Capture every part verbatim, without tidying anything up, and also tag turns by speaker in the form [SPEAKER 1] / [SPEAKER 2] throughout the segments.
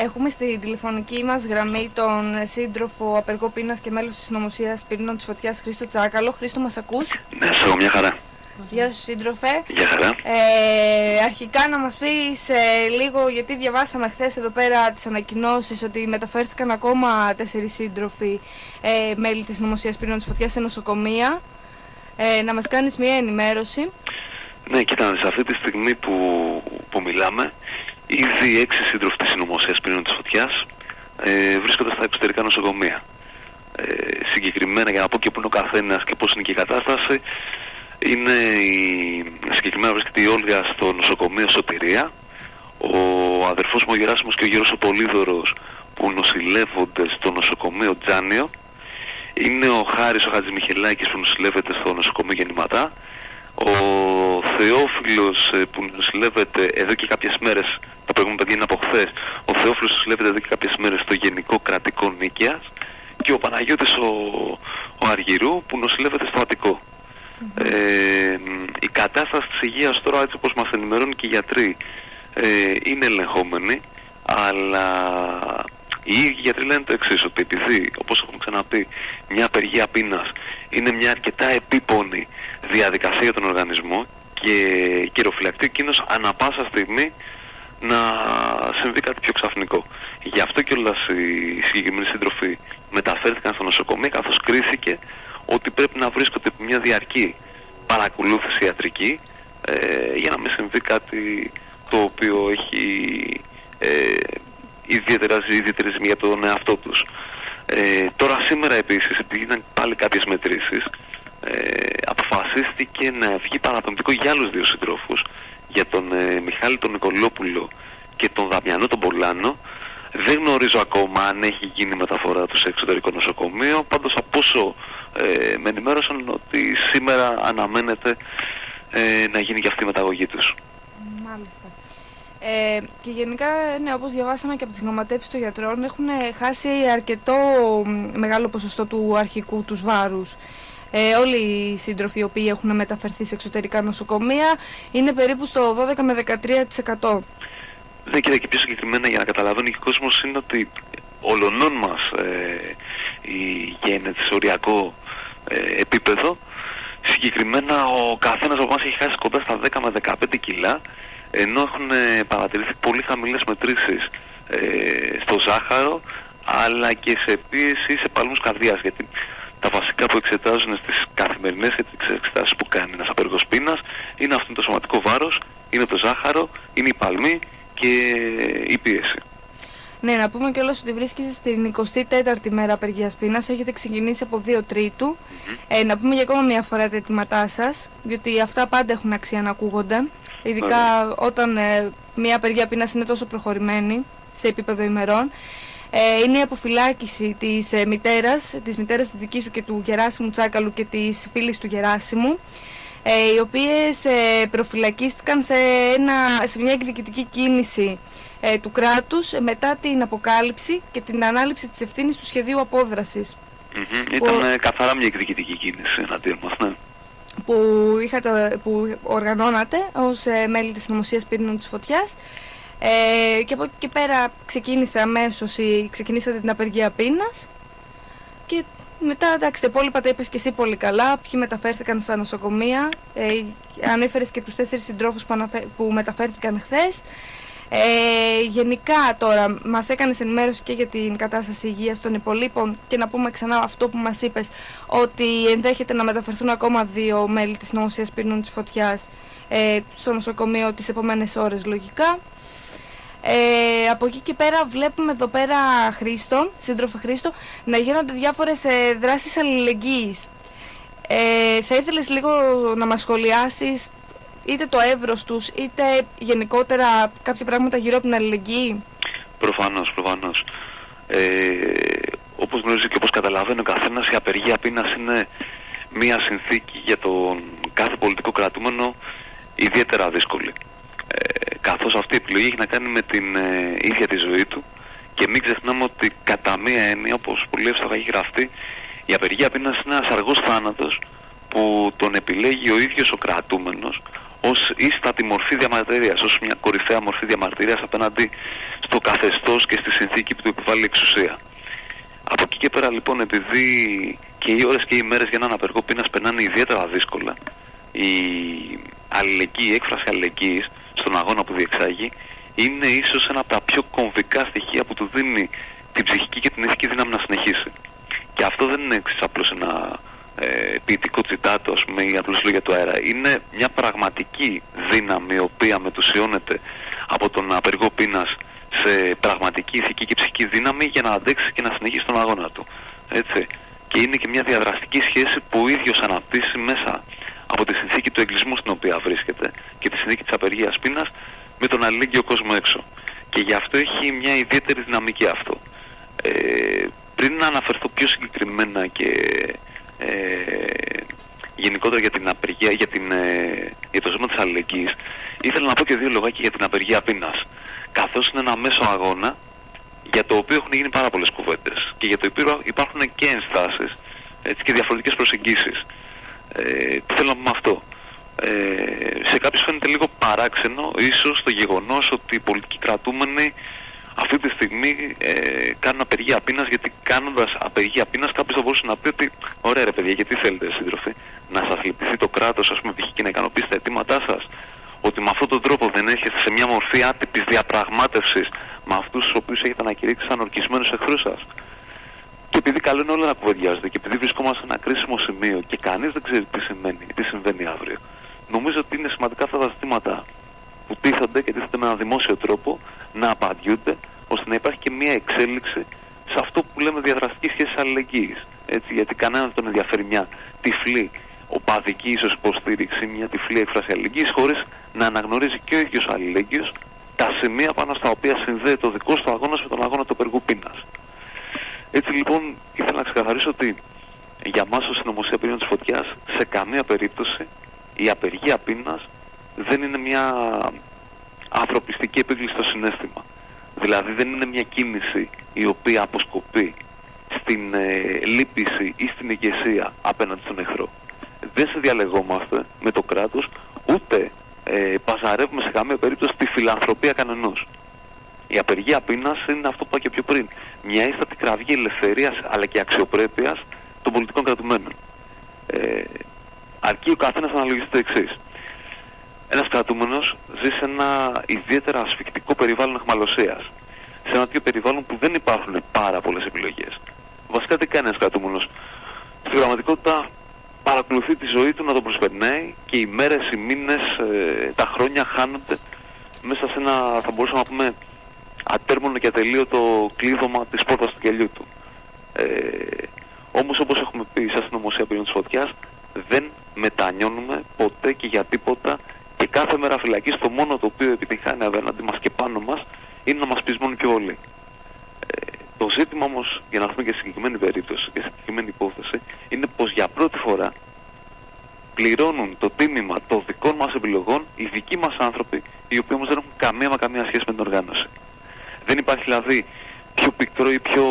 [SPEAKER 1] Έχουμε στη τηλεφωνική μας γραμμή τον σύντροφο απεργό πείνας και μέλος της Συνωμοσίας Πυρήνων της Φωτιάς, Χρήστο Τσάκαλο. Χρήστο, μας ακούς?
[SPEAKER 2] Ναι, σε μια χαρά.
[SPEAKER 1] Γεια σου, σύντροφε.
[SPEAKER 2] Γεια χαρά.
[SPEAKER 1] Ε, αρχικά να μας πεις ε, λίγο, γιατί διαβάσαμε χθες εδώ πέρα τις ανακοινώσεις ότι μεταφέρθηκαν ακόμα τέσσερις σύντροφοι ε, μέλη της Συνωμοσίας Πυρήνων της Φωτιάς σε νοσοκομεία. Ε, να μας κάνεις μια ενημέρωση.
[SPEAKER 2] Ναι, κοίτα, σε αυτή τη στιγμή που, που μιλάμε, ήδη έξι σύντροφοι της Συνωμοσίας Πυρήνων της Φωτιάς ε, βρίσκονται στα εξωτερικά νοσοκομεία. Ε, συγκεκριμένα, για να πω και πού είναι ο καθένας και πώς είναι και η κατάσταση, είναι η, συγκεκριμένα βρίσκεται η Όλγα στο νοσοκομείο Σωτηρία, ο αδερφός μου ο Γεράσιμος και ο Γιώργος ο Πολύδωρος που νοσηλεύονται στο νοσοκομείο Τζάνιο, είναι ο Χάρης ο Χατζημιχελάκης που νοσηλεύεται στο νοσοκομείο Γεννηματά, ο Θεόφιλος που νοσηλεύεται εδώ και κάποιες μέρες, τα προηγούμενα παιδιά είναι από χθες, ο Θεόφιλος νοσηλεύεται εδώ και κάποιες μέρες στο Γενικό Κρατικό Νίκαιας και ο Παναγιώτης ο, ο Αργυρού που νοσηλεύεται στο Αττικό. Mm-hmm. Ε, η κατάσταση της υγείας τώρα, έτσι όπως μας ενημερώνουν και οι γιατροί, ε, είναι ελεγχόμενη, αλλά οι ίδιοι γιατροί λένε το εξής, ότι επειδή, όπως έχουμε ξαναπεί, μια απεργία πείνας είναι μια αρκετά επίπονη διαδικασία για τον οργανισμό και καιροφυλακτεί εκείνος ανά πάσα στιγμή να συμβεί κάτι πιο ξαφνικό. Γι' αυτό κιόλας οι συγκεκριμένοι σύντροφοι μεταφέρθηκαν στο νοσοκομείο, καθώς κρίθηκε ότι πρέπει να βρίσκονται από μια διαρκή παρακολούθηση ιατρική ε, για να μην συμβεί κάτι το οποίο έχει ε, ιδιαίτερα ζημία για τον εαυτό τους. Ε, τώρα σήμερα επίσης, επειδή ήταν πάλι κάποιες μετρήσεις, ε, αποφασίστηκε να βγει παραπεμπτικό για άλλους δύο συντρόφους, για τον ε, Μιχάλη τον Νικολόπουλο και τον Δαμιανό τον Πολάνο. Δεν γνωρίζω ακόμα αν έχει γίνει μεταφορά του σε εξωτερικό νοσοκομείο, πάντως από όσο ε, με ενημέρωσαν ότι σήμερα αναμένεται ε, να γίνει και αυτή η μεταγωγή τους.
[SPEAKER 1] Μάλιστα. Ε, και γενικά, ναι, όπως διαβάσαμε και από τις γνωματεύσεις των γιατρών, έχουν χάσει αρκετό μεγάλο ποσοστό του αρχικού τους βάρους. Ε, όλοι οι σύντροφοι οι οποίοι έχουν μεταφερθεί σε εξωτερικά νοσοκομεία είναι περίπου στο δώδεκα με δεκατρία τοις εκατό.
[SPEAKER 2] Ναι, κοίτα, και πιο συγκεκριμένα για να καταλαβαίνει και ο κόσμος είναι ότι ολονών μας ε, η γέννη σε οριακό ε, επίπεδο, συγκεκριμένα ο καθένας από εμάς έχει χάσει κοντά στα δέκα με δεκαπέντε κιλά, ενώ έχουν ε, παρατηρηθεί πολύ χαμηλές μετρήσεις ε, στο ζάχαρο, αλλά και σε πίεση σε παλμούς καρδιάς, γιατί τα βασικά που εξετάζουν στις καθημερινές εξετάσεις που κάνει ένας απεργός πείνας είναι αυτό το σωματικό βάρος, είναι το ζάχαρο, είναι η παλμή και η πίεση.
[SPEAKER 1] Ναι, να πούμε κιόλας ότι βρίσκεσαι στην εικοστή τέταρτη μέρα απεργίας πείνας, έχετε ξεκινήσει από δύο Τρίτου. Mm-hmm. Ε, να πούμε για ακόμα μια φορά τα αιτήματά σας, διότι αυτά πάντα έχουν αξία να ακούγονται, ειδικά mm-hmm. όταν ε, μια απεργία πείνας είναι τόσο προχωρημένη σε επίπεδο ημερών. Ε, είναι η αποφυλάκηση της ε, μητέρας, της μητέρας της δικής σου και του Γεράσιμου Τσάκαλου και της φίλης του Γεράσιμου, ε, οι οποίες ε, προφυλακίστηκαν σε, ένα, σε μια εκδικητική κίνηση ε, του κράτους ε, μετά την αποκάλυψη και την ανάληψη της ευθύνης του σχεδίου απόδρασης.
[SPEAKER 2] Mm-hmm. Ήταν που, καθαρά μια εκδικητική κίνηση εναντίον μας, ναι.
[SPEAKER 1] Που, είχατε, που οργανώνατε ως ε, μέλη της Συνωμοσίας Πυρήνων της Φωτιάς. Ε, και από εκεί και πέρα ξεκίνησε αμέσως η, ξεκινήσατε την απεργία πείνας και μετά, εντάξει, τα υπόλοιπα τα είπες και εσύ πολύ καλά, ποιοι μεταφέρθηκαν στα νοσοκομεία, ε, ανέφερες και τους τέσσερις συντρόφους που, αναφε, που μεταφέρθηκαν χθες. Ε, γενικά τώρα μας έκανες ενημέρωση και για την κατάσταση υγείας των υπολείπων και να πούμε ξανά αυτό που μας είπες, ότι ενδέχεται να μεταφερθούν ακόμα δύο μέλη της Συνωμοσίας Πυρήνων της Φωτιάς ε, στο νοσοκομείο τις επόμενες ώρες λογικά. Ε, από εκεί και πέρα βλέπουμε εδώ πέρα, Χρήστο, σύντροφε Χρήστο, να γίνονται διάφορες ε, δράσεις αλληλεγγύης. Ε, θα ήθελες λίγο να μας σχολιάσεις είτε το εύρος τους, είτε γενικότερα κάποια πράγματα γύρω από την αλληλεγγύη?
[SPEAKER 2] Προφανώς, προφανώς. Ε, όπως γνωρίζει και όπως καταλαβαίνει ο καθένας, η απεργία πείνας είναι μια συνθήκη για τον κάθε πολιτικό κρατούμενο ιδιαίτερα δύσκολη. Ε, καθώς αυτή η επιλογή έχει να κάνει με την ε, ίδια τη ζωή του και μην ξεχνάμε ότι κατά μία έννοια, όπως πολύ εύστοχα έχει γραφτεί, η απεργία πείνας είναι ένας αργός θάνατος που τον επιλέγει ο ίδιος ο κρατούμενος, ως ίστατη μορφή διαμαρτυρίας, ως μια κορυφαία μορφή διαμαρτυρίας απέναντι στο καθεστώς και στη συνθήκη που του επιβάλλει η εξουσία. Από εκεί και πέρα λοιπόν, επειδή και οι ώρες και οι μέρες για έναν απεργό πείνας περνάνε ιδιαίτερα δύσκολα, η αλληλεγγύη, η έκφραση αλληλεγγύης στον αγώνα που διεξάγει είναι ίσως ένα από τα πιο κομβικά στοιχεία που του δίνει την ψυχική και την ηθική δύναμη να συνεχίσει. Και αυτό δεν είναι εξής απλώς ένα ε, ποιητικό τσιτάτο, ας πούμε, ή απλώς λόγια του αέρα. Είναι μια πραγματική δύναμη η οποία μετουσιώνεται από τον απεργό πείνας σε πραγματική ηθική και ψυχική δύναμη για να αντέξει και να συνεχίσει τον αγώνα του. Έτσι. Και είναι και μια διαδραστική σχέση που ο ίδιος αναπτύσσει μέσα από τη συνθήκη του εγκλισμού στην οποία βρίσκεται και τη συνθήκη της απεργίας πείνας με τον αλληλέγγυο κόσμο έξω. Και γι' αυτό έχει μια ιδιαίτερη δυναμική αυτό. Ε, πριν να αναφερθώ πιο συγκεκριμένα και ε, γενικότερα για την απεργία, για, την, ε, για το ζήτημα της αλληλεγγύης, ήθελα να πω και δύο λογάκια για την απεργία πείνας. Καθώς είναι ένα μέσο αγώνα για το οποίο έχουν γίνει πάρα πολλές κουβέντες και για το οποίο υπάρχουν και ενστάσεις, έτσι, και διαφορετικές προσεγγίσεις. Ε, τι θέλω να πω με αυτό? Ε, σε κάποιους φαίνεται λίγο παράξενο ίσως το γεγονός ότι οι πολιτικοί κρατούμενοι αυτή τη στιγμή ε, κάνουν απεργία πείνας, γιατί κάνοντας απεργία πείνας κάποιος θα μπορούσε να πει ότι ωραία ρε παιδιά, γιατί θέλετε σύντροφοι να σας λυπηθεί το κράτος, ας πούμε, π.χ. και να ικανοποιήσει τα αιτήματά σας, ότι με αυτόν τον τρόπο δεν έρχεστε σε μια μορφή άτυπης διαπραγμάτευσης με αυτούς τους οποίους έχετε ανακηρύξει σαν ορκισμένους εχθρούς σας? Και επειδή καλό είναι όλα να κουβεντιάζονται και επειδή βρισκόμαστε σε ένα κρίσιμο σημείο και κανείς δεν ξέρει τι συμβαίνει, τι συμβαίνει αύριο, νομίζω ότι είναι σημαντικά αυτά τα ζητήματα που τίθενται και τίθενται με έναν δημόσιο τρόπο να απαντιούνται, ώστε να υπάρχει και μια εξέλιξη σε αυτό που λέμε διαδραστική σχέση αλληλεγγύης. Έτσι, γιατί κανέναν δεν τον ενδιαφέρει μια τυφλή οπαδική ίσως υποστήριξη, μια τυφλή έκφραση αλληλεγγύης, χωρίς να αναγνωρίζει και ο ίδιος αλληλέγγυος τα σημεία πάνω στα οποία συνδέεται ο δικός του αγώνας με τον αγώνα του απεργού πείνας. Έτσι λοιπόν ήθελα να ξεκαθαρίσω ότι για μας ως Συνωμοσία Πυρήνων της Φωτιάς σε καμία περίπτωση η απεργία πείνας δεν είναι μια ανθρωπιστική επίκληση στο συναίσθημα. Δηλαδή δεν είναι μια κίνηση η οποία αποσκοπεί στην ε, λύπηση ή στην ηγεσία απέναντι στον εχθρό. Δεν συνδιαλεγόμαστε με το κράτος, ούτε ε, παζαρεύουμε σε καμία περίπτωση τη φιλανθρωπία κανενός. Η απεργία πείνας είναι αυτό που είπα και πιο πριν. Μια ίστατη κραυγή ελευθερίας αλλά και αξιοπρέπειας των πολιτικών κρατουμένων. Ε, αρκεί ο καθένας να αναλογιστεί το εξής. Ένας κρατούμενος ζει σε ένα ιδιαίτερα ασφυκτικό περιβάλλον αιχμαλωσίας. Σε ένα τέτοιο περιβάλλον που δεν υπάρχουν πάρα πολλές επιλογές. Βασικά τι κάνει ένας κρατούμενος? Στην πραγματικότητα παρακολουθεί τη ζωή του να τον προσπερνάει και οι μέρες, οι μήνες, ε, τα χρόνια χάνονται μέσα σε ένα, θα μπορούσαμε να πούμε, ατέρμονο και ατελείωτο κλείδωμα της πόρτας του κελιού του. Ε, όμως όπως έχουμε πει σαν Συνωμοσία Πυρήνων της Φωτιάς, δεν μετανιώνουμε ποτέ και για τίποτα και κάθε μέρα φυλακής το μόνο το οποίο επιτυγχάνει απέναντι μας και πάνω μας είναι να μας πεισμώνει πιο πολύ. Ε, το ζήτημα όμως, για να δούμε και σε συγκεκριμένη περίπτωση και σε συγκεκριμένη υπόθεση, είναι πως για πρώτη φορά πληρώνουν το τίμημα των δικών μας επιλογών οι δικοί μας άνθρωποι, οι οποίοι όμως δεν έχουν καμία μα καμία σχέση με την οργάνωση. Δεν υπάρχει δηλαδή πιο πικρό ή πιο,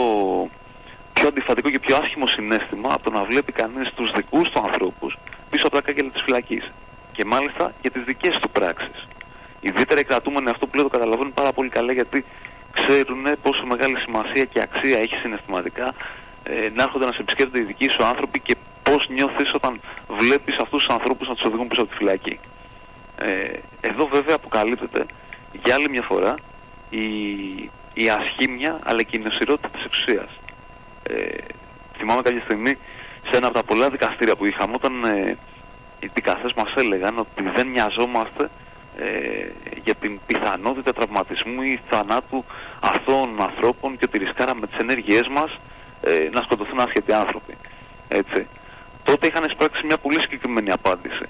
[SPEAKER 2] πιο αντιφατικό και πιο άσχημο συναίσθημα από το να βλέπει κανείς τους δικούς του ανθρώπους πίσω από τα κάγκελα της φυλακής. Και μάλιστα για τις δικές του πράξεις. Ιδιαίτερα οι κρατούμενοι αυτό που λέω το καταλαβαίνουν πάρα πολύ καλά, γιατί ξέρουν πόσο μεγάλη σημασία και αξία έχει συναισθηματικά ε, να έρχονται να σε επισκέπτονται οι δικοί σου άνθρωποι και πώς νιώθεις όταν βλέπεις αυτούς τους ανθρώπους να τους οδηγούν πίσω από τη φυλακή. Ε, εδώ βέβαια αποκαλύπτεται για άλλη μια φορά η, η ασχήμια αλλά και η νοσηρότητα της εξουσίας. Ε, θυμάμαι κάποια στιγμή σε ένα από τα πολλά δικαστήρια που είχαμε, όταν ε, οι δικαστές μας έλεγαν ότι δεν μοιαζόμαστε ε, για την πιθανότητα τραυματισμού ή θανάτου αθώων ανθρώπων και ότι ρισκάραμε τις ενέργειές μας ε, να σκοτωθούν άσχετοι άνθρωποι. Έτσι. Τότε είχαν εισπράξει μια πολύ συγκεκριμένη απάντηση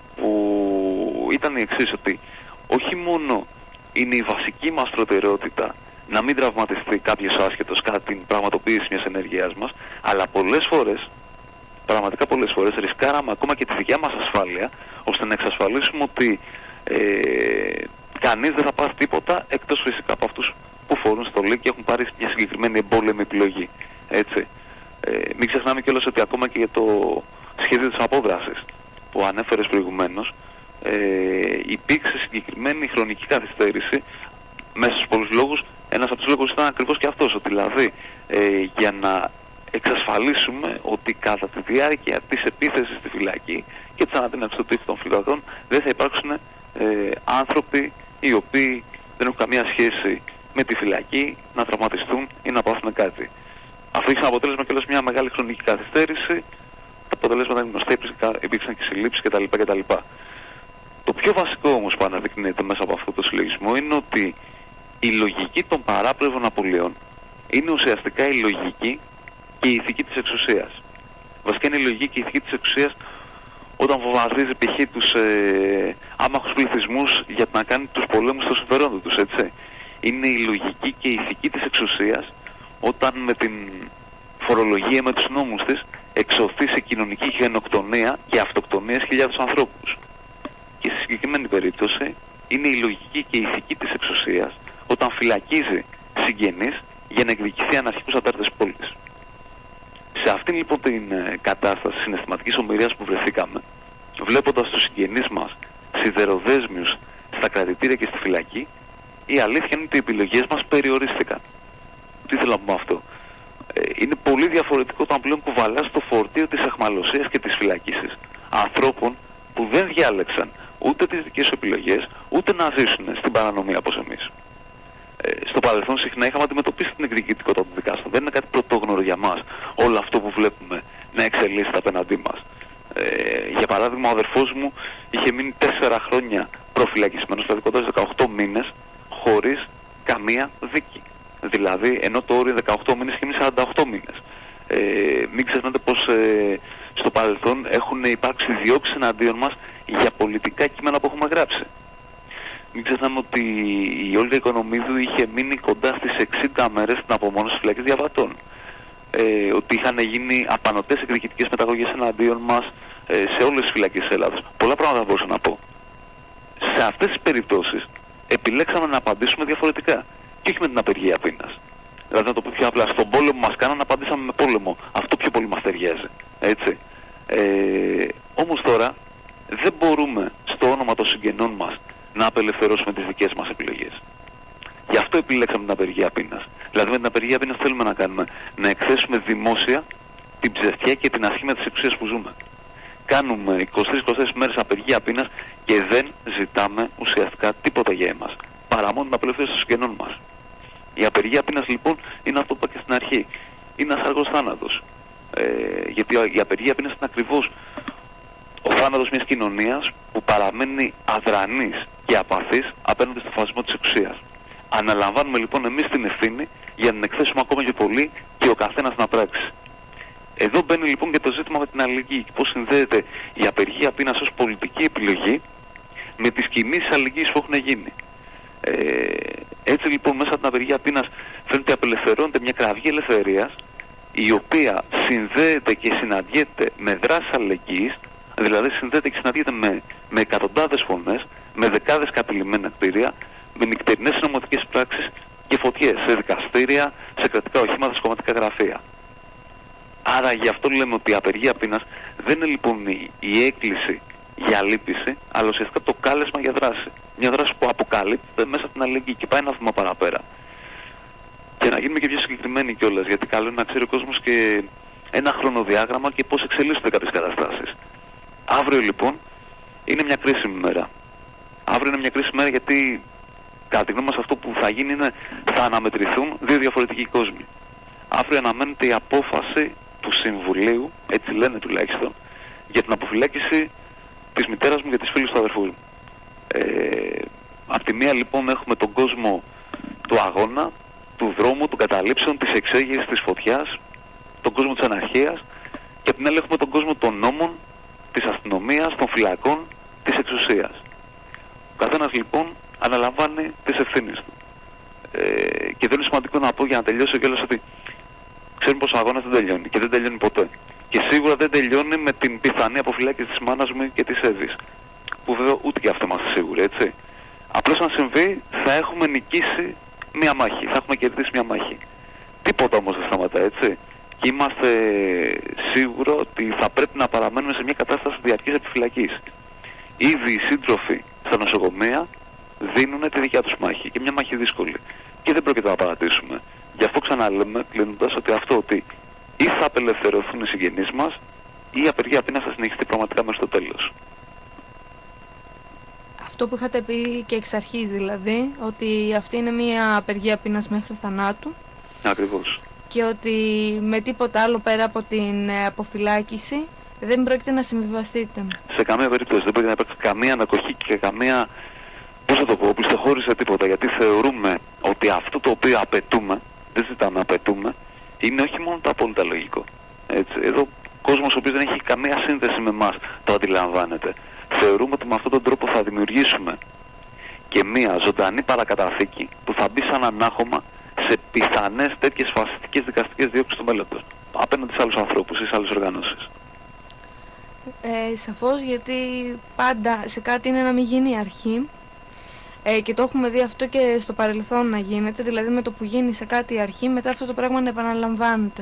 [SPEAKER 2] που ήταν η εξής, ότι όχι μόνο είναι η βασική μας προτεραιότητα να μην τραυματιστεί κάποιος άσχετος κατά την πραγματοποίηση μιας ενέργειάς μας, αλλά πολλές φορές, πραγματικά πολλές φορές, ρισκάραμε ακόμα και τη δικιά μας ασφάλεια, ώστε να εξασφαλίσουμε ότι ε, κανείς δεν θα πάθει τίποτα, εκτός φυσικά από αυτούς που φορούν στολή και έχουν πάρει μια συγκεκριμένη εμπόλεμη επιλογή. Έτσι. Ε, μην ξεχνάμε κιόλας ότι ακόμα και για το σχέδιο της απόδρασης που ανέφερες προηγουμένως, ε, υπήρξε συγκεκριμένη χρονική καθυστέρηση μέσα στους πολλούς λόγους. Ένας από τους λόγους ήταν ακριβώς και αυτός, ότι δηλαδή ε, για να εξασφαλίσουμε ότι κατά τη διάρκεια της επίθεσης στη φυλακή και της ανατείναξης του τύπου των φυλακών δεν θα υπάρξουν ε, άνθρωποι οι οποίοι δεν έχουν καμία σχέση με τη φυλακή να τραυματιστούν ή να πάθουν κάτι. Αυτό είχε σαν αποτέλεσμα κιόλας μια μεγάλη χρονική καθυστέρηση. Τα αποτελέσματα είναι γνωστά, υπήρξαν και συλλήψεις κτλ. κτλ. Το πιο βασικό όμως που αναδεικνύεται μέσα από αυτό το συλλογισμό είναι ότι η λογική των παράπλευρων απολειών είναι ουσιαστικά η λογική και η ηθική της εξουσίας. Βασικά είναι η λογική και η ηθική της εξουσίας όταν βομβαρδίζει π.χ. τους ε, άμαχους πληθυσμούς για να κάνει τους πολέμους στο συμφερόντο τους, έτσι. Είναι η λογική και η ηθική της εξουσίας όταν με την φορολογία, με τους νόμους της, εξωθεί σε κοινωνική γενοκτονία και αυτοκτονία χιλιάδες ανθρώπους. Και στη συγκεκριμένη περίπτωση είναι η λογική και η ηθική της εξουσίας όταν φυλακίζει συγγενείς για να εκδικηθεί αναρχικούς ατάρτες πόλης. Σε αυτήν λοιπόν την ε, κατάσταση συναισθηματικής ομηρίας που βρεθήκαμε, βλέποντας τους συγγενείς μας σιδεροδέσμιους στα κρατητήρια και στη φυλακή, η αλήθεια είναι ότι οι επιλογές μας περιορίστηκαν. Τι θέλω να πω αυτό. Ε, είναι πολύ διαφορετικό όταν πλέον κουβαλάς το φορτίο της αχμαλωσίας και της φυλακίσης ανθρώπων που δεν διάλεξαν ούτε τις δικές επιλογές, ούτε να ζήσουν στην παρανομία όπως εμείς. Ε, στο παρελθόν συχνά είχαμε αντιμετωπίσει την εκδικητικότητα των δικάστων. Δεν είναι κάτι πρωτόγνωρο για μας όλο αυτό που βλέπουμε να εξελίσσεται απέναντί μας. Ε, για παράδειγμα, ο αδερφός μου είχε μείνει τέσσερα χρόνια προφυλακισμένος, δηλαδή κοντά στους δεκαοκτώ μήνες, χωρίς καμία δίκη. Δηλαδή, ενώ το όριο δεκαοκτώ μήνες είχε μείνει σαράντα οκτώ μήνες. Ε, μην ξεχνάτε πως ε, στο παρελθόν έχουν υπάρξει διώξεις εναντίον μας για πολιτικά κείμενα που έχουμε γράψει. Μην ξεχνάμε ότι η Όλγα Οικονομίδου είχε μείνει κοντά στις εξήντα μέρες στην απομόνωση φυλακής διαβατών. Ε, ότι είχαν γίνει απανωτές εκδικητικές μεταγωγές εναντίον μας ε, σε όλες τις φυλακές της Ελλάδας. Πολλά πράγματα μπορούσα να πω. Σε αυτές τις περιπτώσεις επιλέξαμε να απαντήσουμε διαφορετικά και όχι με την απεργία πείνας. Δηλαδή να το πω πιο απλά, στον πόλεμο μας κάνανε, απαντήσαμε με πόλεμο. Αυτό πιο πολύ μας ταιριάζει. Έτσι. Ε, όμως τώρα δεν μπορούμε στο όνομα των συγγενών μας να απελευθερώσουμε τις δικές μας επιλογές. Γι' αυτό επιλέξαμε την απεργία πείνας. Δηλαδή με την απεργία πείνας θέλουμε να κάνουμε, να εκθέσουμε δημόσια την ψευτιά και την ασχήμια της εξουσίας που ζούμε. Κάνουμε είκοσι τρεις είκοσι τέσσερις μέρες απεργία πείνας και δεν ζητάμε ουσιαστικά τίποτα για εμάς. Παρά μόνο την απελευθέρωση των συγγενών μας. Η απεργία πείνας λοιπόν είναι αυτό που είπα και στην αρχή. Είναι ένας αργός θάνατος. Ε, γιατί η απεργία πείνας είναι ακριβώς ο θάνατος μιας κοινωνίας που παραμένει αδρανής και απαθής απέναντι στο φασισμό της εξουσίας. Αναλαμβάνουμε λοιπόν εμείς την ευθύνη για να την εκθέσουμε ακόμα και πολύ και ο καθένας να πράξει. Εδώ μπαίνει λοιπόν και το ζήτημα με την αλληλεγγύη. Πώς συνδέεται η απεργία πείνας ως πολιτική επιλογή με τις κινήσεις αλληλεγγύης που έχουν γίνει. Ε, έτσι λοιπόν μέσα από την απεργία πείνας φαίνεται απελευθερώνεται μια κραυγή ελευθερίας η οποία συνδέεται και συναντιέται με δράσεις αλληλεγγύης, δηλαδή συνδέεται και συναντιέται με, με εκατοντάδες φωνές, με δεκάδες κατηλημμένα κτίρια, με νυχτερινές νομοθετικές πράξεις και φωτιές σε δικαστήρια, σε κρατικά οχήματα, σε κομματικά γραφεία. Άρα γι' αυτό λέμε ότι η απεργία πείνας δεν είναι λοιπόν η, η έκκληση για λύπηση, αλλά ουσιαστικά το κάλεσμα για δράση. Μια δράση που αποκαλύπτεται μέσα από την αλληλεγγύη και πάει ένα βήμα παραπέρα. Και να γίνουμε και πιο συγκεκριμένοι κιόλας, γιατί καλό είναι να ξέρει ο κόσμος και ένα χρονοδιάγραμμα και πώς εξελίσσονται κάποιες καταστάσεις. Αύριο λοιπόν είναι μια κρίσιμη μέρα. Αύριο είναι μια κρίσιμη μέρα γιατί κατά τη γνώμη μας αυτό που θα γίνει είναι θα αναμετρηθούν δύο διαφορετικοί κόσμοι. Αύριο αναμένεται η απόφαση του Συμβουλίου, έτσι λένε τουλάχιστον, για την αποφυλάκηση της μητέρας μου και της φίλης του αδερφού μου. Ε, απ' τη μία λοιπόν έχουμε τον κόσμο του αγώνα, του δρόμου, των καταλήψεων, της εξέγερσης, της φωτιάς, τον κόσμο της αναρχίας και απ' την άλλη έχουμε τον κόσμο των νόμων, της αστυνομίας, των φυλακών, της εξουσίας. Ο καθένας λοιπόν αναλαμβάνει τις ευθύνες του. Ε, και δεν είναι σημαντικό να πω για να τελειώσω κιόλας ότι ξέρουμε πως ο αγώνας δεν τελειώνει και δεν τελειώνει ποτέ. Και σίγουρα δεν τελειώνει με την πιθανή αποφυλάκηση της μάνας μου και της Εύης. Που βέβαια ούτε και αυτό είμαστε σίγουροι, έτσι. Απλώς αν συμβεί θα έχουμε νικήσει μια μάχη, θα έχουμε κερδίσει μια μάχη. Τίποτα όμως δεν σταματά, έτσι. Και είμαστε σίγουροι ότι θα πρέπει να παραμένουμε σε μια κατάσταση διαρκής επιφυλακής. Ήδη οι σύντροφοι στα νοσοκομεία δίνουν τη δικιά τους μάχη και μια μάχη δύσκολη. Και δεν πρόκειται να παρατήσουμε. Γι' αυτό ξαναλέμε, κλείνοντας, ότι αυτό ότι ή θα απελευθερωθούν οι συγγενείς μας ή η απεργία πείνας θα συνεχιστεί πραγματικά μέχρι το τέλος.
[SPEAKER 1] Αυτό που είχατε πει και εξ αρχής δηλαδή, ότι αυτή είναι μια απεργία πείνας μέχρι θανάτου.
[SPEAKER 2] Ακριβώς.
[SPEAKER 1] Και ότι με τίποτα άλλο πέρα από την αποφυλάκηση δεν πρόκειται να συμβιβαστείτε.
[SPEAKER 2] Σε καμία περίπτωση δεν πρόκειται να υπάρξει καμία ανακοχή και καμία, πώς θα το πω, οπισθοχώρηση τίποτα. Γιατί θεωρούμε ότι αυτό το οποίο απαιτούμε, δεν ζητάμε, απαιτούμε, είναι όχι μόνο το απόλυτα λογικό. Έτσι. Εδώ ο κόσμος ο οποίος δεν έχει καμία σύνδεση με εμάς το αντιλαμβάνεται. Θεωρούμε ότι με αυτόν τον τρόπο θα δημιουργήσουμε και μία ζωντανή παρακαταθήκη που θα μπει σαν ανάχωμα σε πιθανές τέτοιες φασιστικές δικαστικές διώξεις του μέλλοντος απέναντι σε άλλους ανθρώπους ή σε άλλες οργανώσεις.
[SPEAKER 1] Ε, σαφώς, γιατί πάντα σε κάτι είναι να μην γίνει η αρχή ε, και το έχουμε δει αυτό και στο παρελθόν να γίνεται, δηλαδή με το που γίνει σε κάτι η αρχή, μετά αυτό το πράγμα να επαναλαμβάνεται.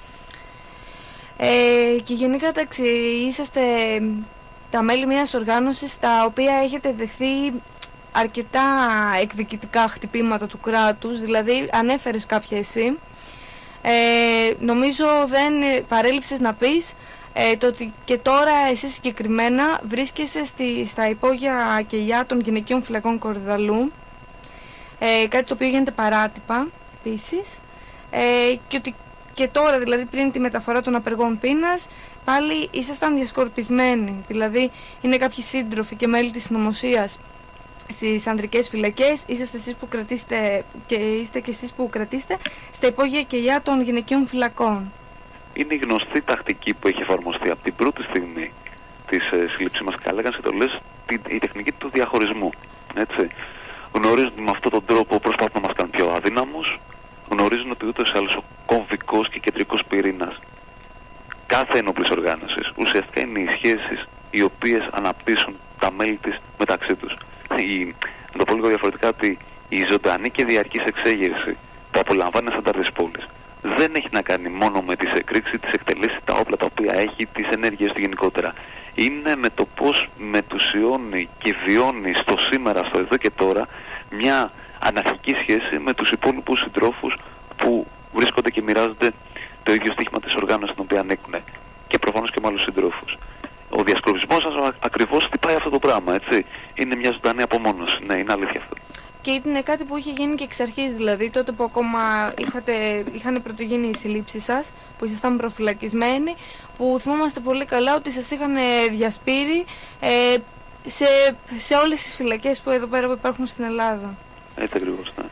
[SPEAKER 1] Ε, και γενικά, εντάξει, είσαστε τα μέλη μιας οργάνωσης τα οποία έχετε δεχθεί αρκετά εκδικητικά χτυπήματα του κράτους, δηλαδή ανέφερες κάποια εσύ. Ε, νομίζω δεν παρέλειψες να πεις ε, το ότι και τώρα εσύ συγκεκριμένα βρίσκεσαι στη, στα υπόγεια κελιά των γυναικείων φυλακών Κορυδαλλού, ε, κάτι το οποίο γίνεται παράτυπα επίσης, ε, και ότι και τώρα, δηλαδή πριν τη μεταφορά των απεργών πείνας, πάλι ήσασταν διασκορπισμένοι, δηλαδή είναι κάποιοι σύντροφοι και μέλη της συνωμοσίας στις ανδρικές φυλακές, είσαστε εσείς που κρατήσετε και είστε και εσείς που κρατήσετε στα υπόγεια κελιά των γυναικείων φυλακών.
[SPEAKER 2] Είναι η γνωστή τακτική που έχει εφαρμοστεί από την πρώτη στιγμή της ε, σύλληψης μας, και λέγανε το λες, η, η τεχνική του διαχωρισμού. Έτσι. Γνωρίζουν ότι με αυτόν τον τρόπο προσπαθούν να μας κάνουν πιο αδύναμους, γνωρίζουν ότι ούτως ή άλλως ο κομβικός και κεντρικός πυρήνας κάθε ενόπλης οργάνωσης ουσιαστικά είναι οι σχέσεις οι οποίες αναπτύσσουν τα μέλη της μεταξύ τους. Η, να το πω λίγο διαφορετικά, ότι η ζωντανή και διαρκής εξέγερση που απολαμβάνει σαν τάρτης πόλης δεν έχει να κάνει μόνο με τις εκρήξεις, τις εκτελέσεις, τα όπλα τα οποία έχει, τις ενέργειες του γενικότερα. Είναι με το πώς μετουσιώνει και βιώνει στο σήμερα, στο εδώ και τώρα, μια αναρχική σχέση με τους υπόλοιπους συντρόφους που βρίσκονται και μοιράζονται το ίδιο στίχημα της οργάνωσης στην οποία ανήκουν. Και προφανώς και με άλλους συντρόφους. Ο διασκορπισμός σας ακριβώς χτυπάει αυτό το πράγμα, έτσι. Είναι μια ζωντανή απομόνωση. Ναι, είναι αλήθεια αυτό.
[SPEAKER 1] Και είναι κάτι που είχε γίνει και εξ αρχής, δηλαδή τότε που ακόμα είχατε, είχαν πρωτογίνει οι συλλήψεις σας, που ήσασταν προφυλακισμένοι, που θυμόμαστε πολύ καλά ότι σας είχαν διασπείρει ε, σε, σε όλες τις φυλακές που εδώ πέρα υπάρχουν στην Ελλάδα.
[SPEAKER 2] Έτσι ακριβώς, ναι.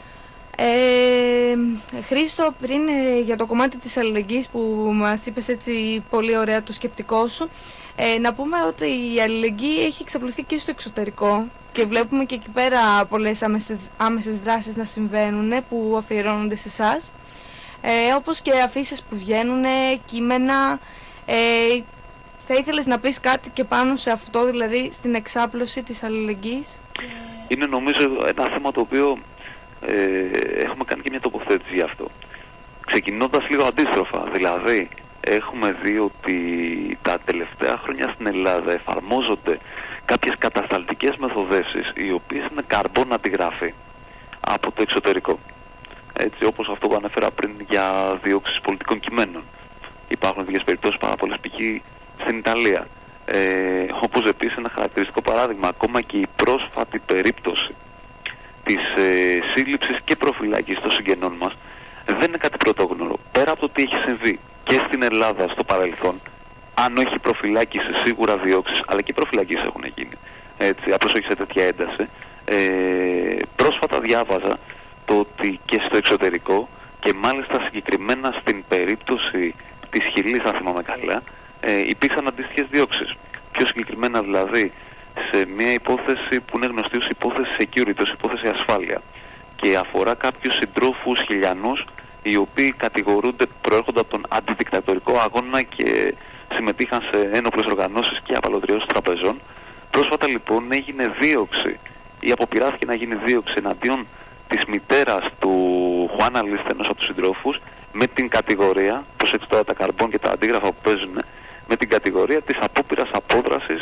[SPEAKER 1] Ε, Χρήστο, πριν ε, για το κομμάτι της αλληλεγγύης που μας είπες έτσι πολύ ωραία το σκεπτικό σου, ε, να πούμε ότι η αλληλεγγύη έχει εξαπλωθεί και στο εξωτερικό και βλέπουμε και εκεί πέρα πολλές άμεσες, άμεσες δράσεις να συμβαίνουν που αφιερώνονται σε εσάς, ε, όπως και αφήσεις που βγαίνουν, κείμενα. ε, Θα ήθελες να πεις κάτι και πάνω σε αυτό, δηλαδή στην εξάπλωση της αλληλεγγύης?
[SPEAKER 2] Είναι νομίζω ένα θέμα το οποίο ε, έχουμε κάνει και μια τοποθέτηση γι' αυτό. Ξεκινώντας λίγο αντίστροφα, δηλαδή έχουμε δει ότι τα τελευταία χρόνια στην Ελλάδα εφαρμόζονται κάποιες κατασταλτικές μεθοδεύσεις οι οποίες είναι καρμπόν αντιγράφη από το εξωτερικό. Έτσι, όπως αυτό που ανέφερα πριν για διώξεις πολιτικών κειμένων. Υπάρχουν δύο περιπτώσεις πάρα πολλές π.χ. στην Ιταλία. Ε, όπως επίσης ένα χαρακτηριστικό παράδειγμα, ακόμα και η πρόσφατη περίπτωση της ε, σύλληψης και προφυλάκησης των συγγενών μας δεν είναι κάτι πρωτόγνωρο. Πέρα από το τι έχει συμβεί και στην Ελλάδα στο παρελθόν, αν όχι προφυλάκηση, σίγουρα διώξεις, αλλά και προφυλάκησεις έχουν γίνει. Έτσι, απλώς όχι σε τέτοια ένταση. Ε, πρόσφατα διάβαζα το ότι και στο εξωτερικό, και μάλιστα συγκεκριμένα στην περίπτωση της Χιλής, αν θυμάμαι καλά, ε, υπήρξαν αντίστοιχες διώξεις. Πιο συγκεκριμένα δηλαδή σε μια υπόθεση που είναι γνωστή ως υπόθεση security, ως υπόθεση ασφάλεια, και αφορά κάποιους συντρόφους χιλιανούς οι οποίοι κατηγορούνται, προέρχονται από τον αντιδικτατορικό αγώνα και συμμετείχαν σε ένοπλες οργανώσεις και απαλωτριώσεις τραπεζών. Πρόσφατα λοιπόν έγινε δίωξη ή αποπειράθηκε να γίνει δίωξη εναντίον της μητέρας του Χουάνα Λίστα, ενός από τους συντρόφους, με την κατηγορία, προσέξτε τώρα τα καρμπών και τα αντίγραφα που παίζουν, με την κατηγορία της απόπειρας απόδρασης του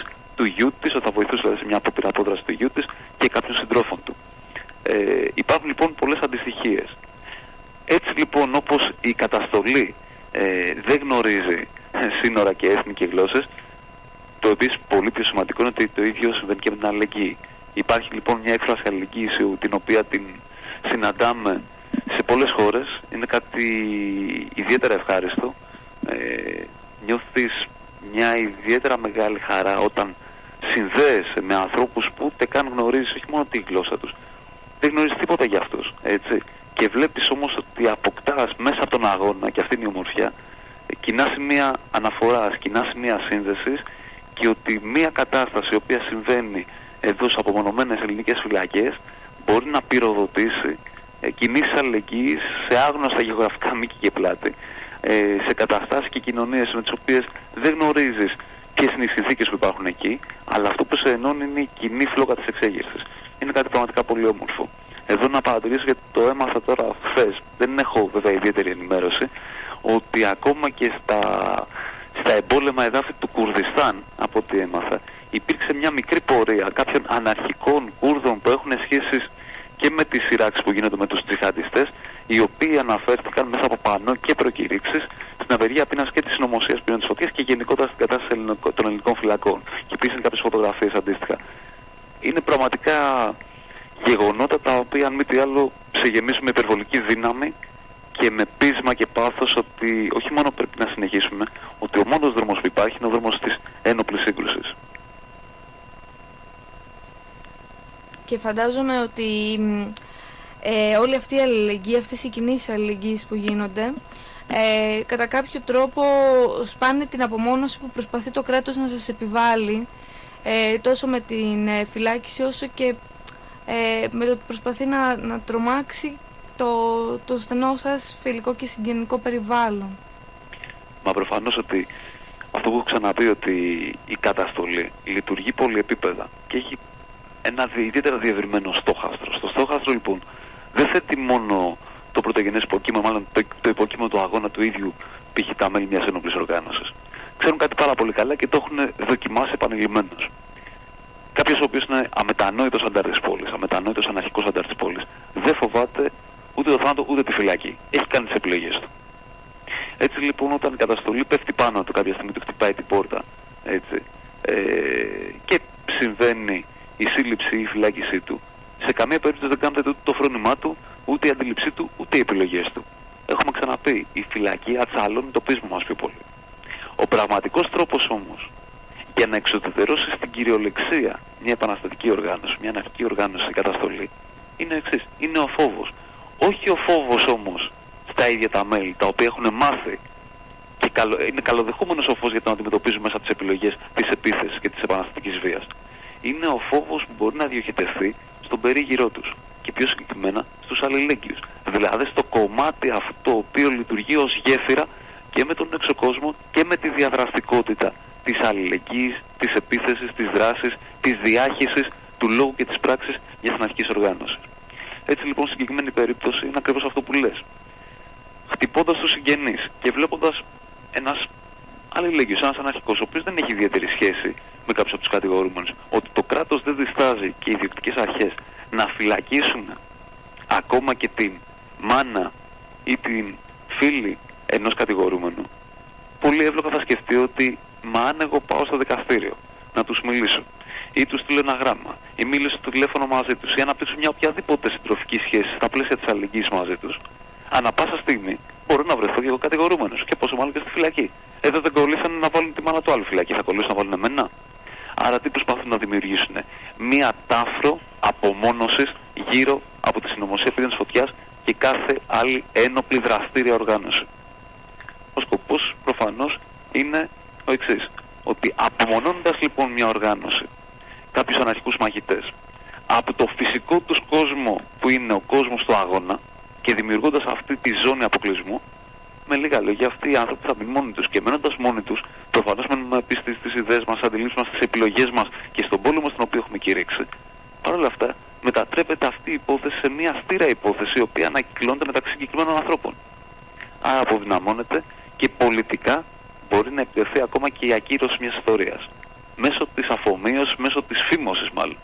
[SPEAKER 2] του γιού της, ότι θα βοηθούσε δηλαδή σε μια απόπειρα απόδραση του γιού της και κάποιων συντρόφων του. Ε, υπάρχουν λοιπόν πολλές αντιστοιχίες. Έτσι λοιπόν, όπως η καταστολή ε, δεν γνωρίζει σύνορα και έθνη και γλώσσες, το επίσης πολύ πιο σημαντικό είναι ότι το ίδιο συμβαίνει και με την αλληλεγγύη. Υπάρχει λοιπόν μια έκφραση αλληλεγγύης την οποία την συναντάμε σε πολλές χώρες. Είναι κάτι ιδιαίτερα ευχάριστο. Ε, νιώθεις μια ιδιαίτερα μεγάλη χαρά όταν συνδέεσαι με ανθρώπους που ούτε καν γνωρίζεις, όχι μόνο τη γλώσσα τους, δεν γνωρίζεις τίποτα για αυτούς, έτσι. Και βλέπεις όμως ότι αποκτάς μέσα από τον αγώνα, και αυτή είναι η ομορφιά, κοινά σημεία αναφοράς, κοινά σημεία σύνδεσης, και ότι μια κατάσταση η οποία συμβαίνει εδώ σε απομονωμένες ελληνικές φυλακές μπορεί να πυροδοτήσει ε, κινήσεις αλληλεγγύης σε άγνωστα γεωγραφικά μήκη και πλάτη, ε, σε καταστάσεις και κοινωνίες με τις οποίες δεν γνωρίζεις ποιες είναι οι συνθήκες που υπάρχουν εκεί, αλλά αυτό που σε ενώνει είναι η κοινή φλόγα της εξέγερσης. Είναι κάτι πραγματικά πολύ όμορφο. Εδώ να παρατηρήσω, γιατί το έμαθα τώρα χθες, δεν έχω βέβαια ιδιαίτερη ενημέρωση, ότι ακόμα και στα, στα εμπόλεμα εδάφη του Κουρδιστάν, από ό,τι έμαθα, υπήρξε μια μικρή πορεία κάποιων αναρχικών Κούρδων που έχουν σχέσεις και με τις σειράξεις που γίνονται με τους τζιχαντιστές, οι οποίοι αναφέρθηκαν μέσα από πανό και προκηρύξεις στην απεργία πείνας και της συνωμοσίας πυρών της φωτιάς και γενικότερα στην κατάσταση των ελληνικών φυλακών. Και επίσης κάποιες φωτογραφίες αντίστοιχα. Είναι πραγματικά γεγονότα τα οποία, αν μη τι άλλο, σε γεμίσουν με υπερβολική δύναμη και με πείσμα και πάθος ότι όχι μόνο πρέπει να συνεχίσουμε, ότι ο μόνος δρόμος που υπάρχει είναι ο δρόμος της ένοπλης σύγκρουσης.
[SPEAKER 1] Και φαντάζομαι ότι ε, όλη αυτή η αλληλεγγύη, αυτές οι κινήσεις αλληλεγγύης που γίνονται, ε, κατά κάποιο τρόπο σπάνε την απομόνωση που προσπαθεί το κράτος να σας επιβάλλει, ε, τόσο με την ε, φυλάκιση όσο και ε, με το ότι προσπαθεί να, να τρομάξει το, το στενό σας φιλικό και συγγενικό περιβάλλον.
[SPEAKER 2] Μα προφανώς ότι αυτό που έχω ξαναπεί, ότι η καταστολή λειτουργεί πολυεπίπεδα και έχει ένα ιδιαίτερα διευρυμένο στόχαστρο. Στο στόχαστρο λοιπόν δεν θέτει μόνο το πρωτογενές υποκείμενο, μάλλον το, το υποκείμενο του αγώνα του ίδιου π.χ. τα μέλη μιας ενόπλης οργάνωσης. Ξέρουν κάτι πάρα πολύ καλά και το έχουν δοκιμάσει επανειλημμένως. Κάποιος ο οποίος είναι αμετανόητος αντάρ της πόλης, αμετανόητος αναρχικός αντάρ της πόλης, δεν φοβάται ούτε το θάνατο ούτε τη φυλακή. Έχει κάνει τις επιλογές του. Έτσι λοιπόν, όταν η καταστολή πέφτει πάνω του, κάποια στιγμή του χτυπάει την πόρτα, έτσι, ε, και συμβαίνει η σύλληψη ή η φυλάκισή του, σε καμία περίπτωση δεν κάνετε ούτε το φρόνημά του, ούτε η αντίληψή του, ούτε οι επιλογές του. Έχουμε ξαναπεί, η φυλακή ατσαλώνει το πείσμα μας πιο πολύ. Ο πραγματικός τρόπος όμως για να εξουδετερώσει στην κυριολεξία μια επαναστατική οργάνωση, μια αναρχική οργάνωση στην καταστολή, είναι ο εξής. Είναι ο φόβος. Όχι ο φόβος όμως στα ίδια τα μέλη, τα οποία έχουν μάθει και καλο, είναι καλοδεχούμενος ο φόβος για να αντιμετωπίζουν μέσα από τις επιλογές της επίθεσης και της επαναστατικής βίας. Είναι ο φόβος που μπορεί να διοχετευτεί στον περίγυρό τους και πιο συγκεκριμένα στους αλληλέγγυους. Δηλαδή στο κομμάτι αυτό το οποίο λειτουργεί ως γέφυρα και με τον εξωκόσμο και με τη διαδραστικότητα της αλληλεγγύης, της επίθεσης, της δράσης, της διάχυσης του λόγου και της πράξης μιας αναρχικής οργάνωσης. Έτσι λοιπόν, στην συγκεκριμένη περίπτωση είναι ακριβώς αυτό που λες. Χτυπώντας τους συγγενείς και βλέποντας ένας αλληλέγγυος, ένας αναρχικός, ο οποίος δεν έχει ιδιαίτερη σχέση με κάποιους από τους κατηγορούμενους, ότι το κράτος δεν διστάζει και οι ιδιοκτικές αρχές να φυλακίσουν ακόμα και την μάνα ή την φίλη ενός κατηγορούμενου, πολύ εύλογα θα σκεφτεί ότι μα αν εγώ πάω στο δικαστήριο να τους μιλήσω ή τους στείλω ένα γράμμα ή μίλησω στο τηλέφωνο μαζί τους ή αναπτύξω μια οποιαδήποτε συντροφική σχέση στα πλαίσια της αλληλεγγύης μαζί τους, ανά πάσα στιγμή μπορώ να βρεθώ και εγώ κατηγορούμενος, και πόσο μάλλον και στη φυλακή. Εδώ δεν κολλήσανε να βάλουν τη μάνα του άλλου φυλακή, θα κολλήσουν να βάλουν εμένα. Άρα τι προσπαθούν να δημιουργήσουν? Μία τάφρο απομόνωσης γύρω από τη συνωμοσία πυρών της φωτιάς και κάθε άλλη ένοπλη δραστήρια οργάνωση. Ο σκοπός προφανώς είναι ο εξής. Ότι απομονώνοντας λοιπόν μια οργάνωση, κάποιους αναρχικούς μαχητές, από το φυσικό τους κόσμο που είναι ο κόσμος του αγώνα και δημιουργώντας αυτή τη ζώνη αποκλεισμού, με λίγα λόγια αυτοί οι άνθρωποι θα μείνουν μόνοι τους, και μένοντας μόνοι τους προφανώς μένουμε πίστοι στις ιδέες μας, στις αντιλήψεις μας, στις επιλογές μας και στον πόλεμο στον οποίο έχουμε κηρύξει. Παρ' όλα αυτά μετατρέπεται αυτή η υπόθεση σε μια στήρα υπόθεση, η οποία ανακυκλώνεται μεταξύ συγκεκριμένων ανθρώπων. Άρα αποδυναμώνεται και πολιτικά μπορεί να επιτευχθεί ακόμα και η ακύρωση μιας ιστορίας. μέσω της αφομοίωσης, μέσω της φήμωσης μάλλον.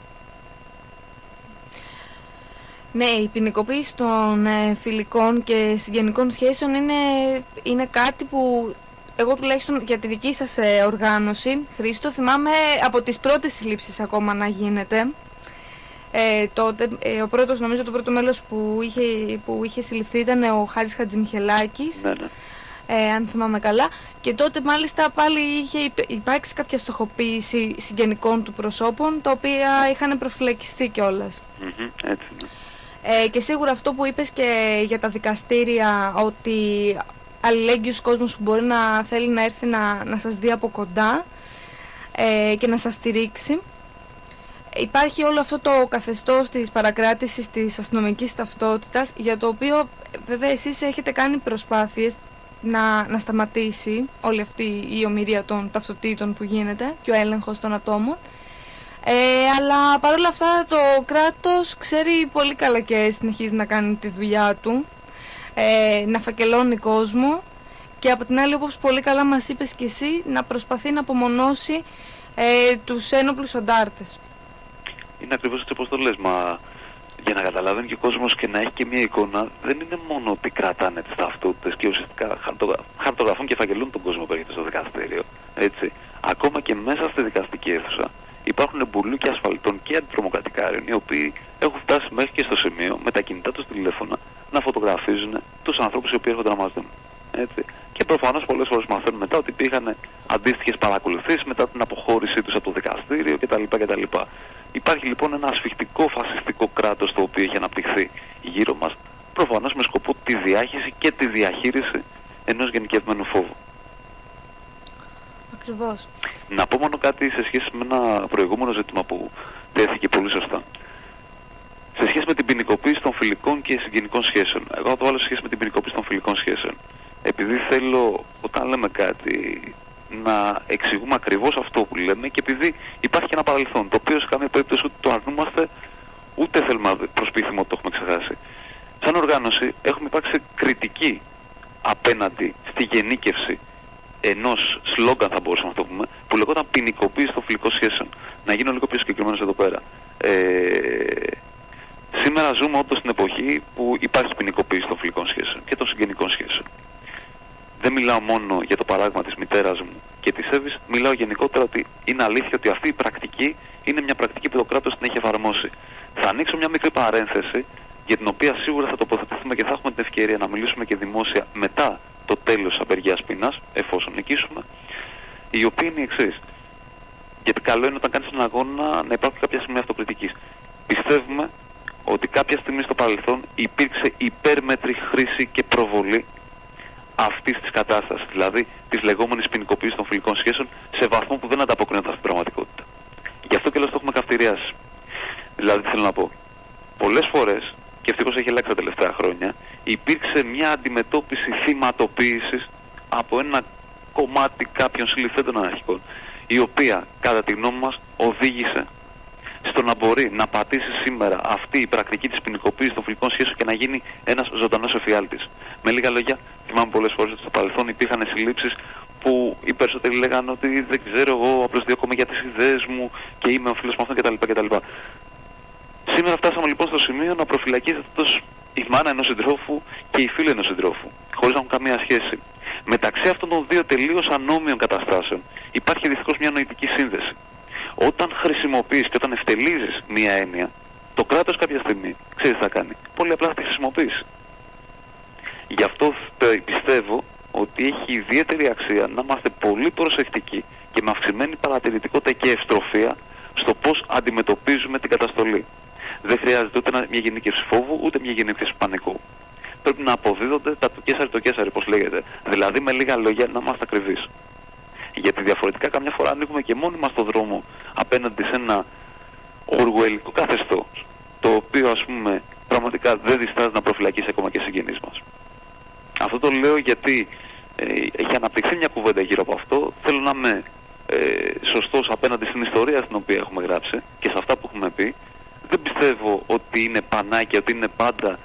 [SPEAKER 1] Ναι, η ποινικοποίηση των ε, φιλικών και συγγενικών σχέσεων είναι, είναι κάτι που εγώ τουλάχιστον για τη δική σας ε, οργάνωση, Χρήστο, θυμάμαι από τις πρώτες συλλήψεις ακόμα να γίνεται. Ε, τότε, ε, ο πρώτος, νομίζω το πρώτο μέλος που είχε, που είχε συλληφθεί ήταν ο Χάρης Χατζημιχελάκης,
[SPEAKER 2] Ναι, ναι.
[SPEAKER 1] ε, αν θυμάμαι καλά. Και τότε μάλιστα πάλι είχε υπάρξει κάποια στοχοποίηση συγγενικών του προσώπων, τα οποία είχαν προφυλακιστεί κιόλας.
[SPEAKER 2] Mm-hmm, έτσι, ναι.
[SPEAKER 1] Ε, και σίγουρα αυτό που είπες και για τα δικαστήρια, ότι αλληλέγγυος κόσμος που μπορεί να θέλει να έρθει να, να σας δει από κοντά ε, και να σας στηρίξει. Υπάρχει όλο αυτό το καθεστώς της παρακράτησης της αστυνομικής ταυτότητας, για το οποίο βέβαια εσείς έχετε κάνει προσπάθειες να, να σταματήσει όλη αυτή η ομηρία των ταυτοτήτων που γίνεται και ο έλεγχος των ατόμων. Ε, αλλά παρόλα αυτά το κράτος ξέρει πολύ καλά και συνεχίζει να κάνει τη δουλειά του, ε, να φακελώνει κόσμο και από την άλλη, όπως πολύ καλά μας είπες και εσύ, να προσπαθεί να απομονώσει ε, τους ένοπλους αντάρτες. Είναι
[SPEAKER 2] ακριβώς έτσι όπως το λες, μα για να καταλαβαίνει και ο κόσμος και να έχει και μια εικόνα, δεν είναι μόνο ότι κρατάνε τις ταυτότητες και ουσιαστικά χαρτογραφούν και φακελούν τον κόσμο που έρχεται στο δικαστήριο. Έτσι. Ακόμα και μέσα στη δικαστική αίθουσα υπάρχουν μπουλούκια ασφαλτών και αντιτρομοκρατικάριων, οι οποίοι έχουν φτάσει μέχρι και στο σημείο με τα κινητά τους τηλέφωνα να φωτογραφίζουν τους ανθρώπους οι οποίοι έρχονται να μας δουν. Έτσι. Και προφανώς πολλές φορές μαθαίνουν μετά ότι υπήρχαν αντίστοιχες παρακολουθήσεις μετά την αποχώρησή τους από το δικαστήριο κτλ. κτλ. Υπάρχει λοιπόν ένα ασφιχτικό φασιστικό κράτος το οποίο έχει αναπτυχθεί γύρω μας, προφανώς με σκοπό τη διάχυση και τη διαχείριση ενός γενικευμένου φόβου.
[SPEAKER 1] Ακριβώς.
[SPEAKER 2] Να πω μόνο κάτι σε σχέση με ένα προηγούμενο ζήτημα που τέθηκε πολύ σωστά. Σε σχέση με την ποινικοποίηση των φιλικών και συγγενικών σχέσεων. Εγώ θα το βάλω σε σχέση με την ποινικοποίηση των φιλικών σχέσεων. Επειδή θέλω, όταν λέμε κάτι, να εξηγούμε ακριβώς αυτό που λέμε και επειδή υπάρχει και ένα παρελθόν, το οποίο σε καμία περίπτωση ούτε το αρνούμαστε, ούτε θέλουμε να προσποιηθούμε ότι το έχουμε ξεχάσει. Σαν οργάνωση έχουμε υπάρξει κριτική απέναντι στη γενίκευση ενός σλόγγαν, θα μπορούσαμε να το πούμε, που λεγόταν ποινικοποίηση των φιλικών σχέσεων. Να γίνω λίγο πιο συγκεκριμένος εδώ πέρα. Ε, σήμερα ζούμε όντως στην εποχή που υπάρχει ποινικοποίηση των φιλικών σχέσεων και των συγγενικών σχέσεων. Δεν μιλάω μόνο για το παράδειγμα της μητέρας μου και της Εύης, μιλάω γενικότερα ότι είναι αλήθεια ότι αυτή η πρακτική είναι μια πρακτική που το κράτος την έχει εφαρμόσει. Θα ανοίξω μια μικρή παρένθεση, για την οποία σίγουρα θα τοποθετηθούμε και θα έχουμε την ευκαιρία να μιλήσουμε και δημόσια μετά το τέλος της απεργίας πείνας, εφόσον νικήσουμε, η οποία είναι η εξής. Γιατί καλό είναι όταν κάνεις έναν αγώνα να υπάρχουν κάποια σημεία αυτοκριτικής. Πιστεύουμε ότι κάποια στιγμή στο παρελθόν υπήρξε υπέρμετρη χρήση και προβολή αυτής της κατάστασης, δηλαδή της λεγόμενης ποινικοποίησης των φιλικών σχέσεων, σε βαθμό που δεν ανταποκρίνονταν στην πραγματικότητα. Γι' αυτό και λέω το έχουμε καυτηριάσει. Δηλαδή, τι θέλω να πω. Πολλές φορές, και ευτυχώς έχει αλλάξει τα τελευταία χρόνια, υπήρξε μια αντιμετώπιση θυματοποίησης από ένα κομμάτι κάποιων συλληφθέντων αναρχικών, η οποία, κατά τη γνώμη μας, οδήγησε στο να μπορεί να πατήσει σήμερα αυτή η πρακτική της ποινικοποίησης των φιλικών σχέσεων και να γίνει ένας ζωντανός εφιάλτης. Με λίγα λόγια, θυμάμαι πολλές φορές ότι στο παρελθόν υπήρχαν συλλήψεις που οι περισσότεροι λέγανε ότι δεν ξέρω, εγώ απλώς διώκομαι για τις ιδέες μου και είμαι ο φίλος με αυτόν κτλ. κτλ. Σήμερα φτάσαμε λοιπόν στο σημείο να προφυλακίζεται τόσο η μάνα ενός συντρόφου και η φίλη ενός συντρόφου, χωρίς να έχουν καμία σχέση. Μεταξύ αυτών των δύο τελείως ανώμιων καταστάσεων υπάρχει δυστυχώς μια νοητική σύνδεση. Όταν χρησιμοποιείς και όταν ευτελίζεις μία έννοια, το κράτος κάποια στιγμή, ξέρεις τι θα κάνει, πολύ απλά θα τη χρησιμοποιήσει. Γι' αυτό πιστεύω ότι έχει ιδιαίτερη αξία να είμαστε πολύ προσεκτικοί και με αυξημένη παρατηρητικότητα και ευστροφία στο πώς αντιμετωπίζουμε την καταστολή. Δεν χρειάζεται ούτε μια γενίκευση φόβου, ούτε μια γενίκευση πανικού. Πρέπει να αποδίδονται τα το κέσαρι το κέσαρι, πώς λέγεται. Δηλαδή, με λίγα λόγια, να είμαστε ακριβείς. Γιατί διαφορετικά καμιά φορά ανοίγουμε και μόνοι μας το δρόμο απέναντι σε ένα οργουελικό καθεστώς, το οποίο, ας πούμε, πραγματικά δεν διστάζει να προφυλακίσει ακόμα και συγγενείς μας. Αυτό το λέω γιατί ε, έχει αναπτυχθεί μια κουβέντα γύρω από αυτό. Θέλω να είμαι ε, σωστός απέναντι στην ιστορία στην οποία έχουμε γράψει και σε αυτά που έχουμε πει. Δεν πιστεύω ότι είναι πανάκια, ότι είναι πάντα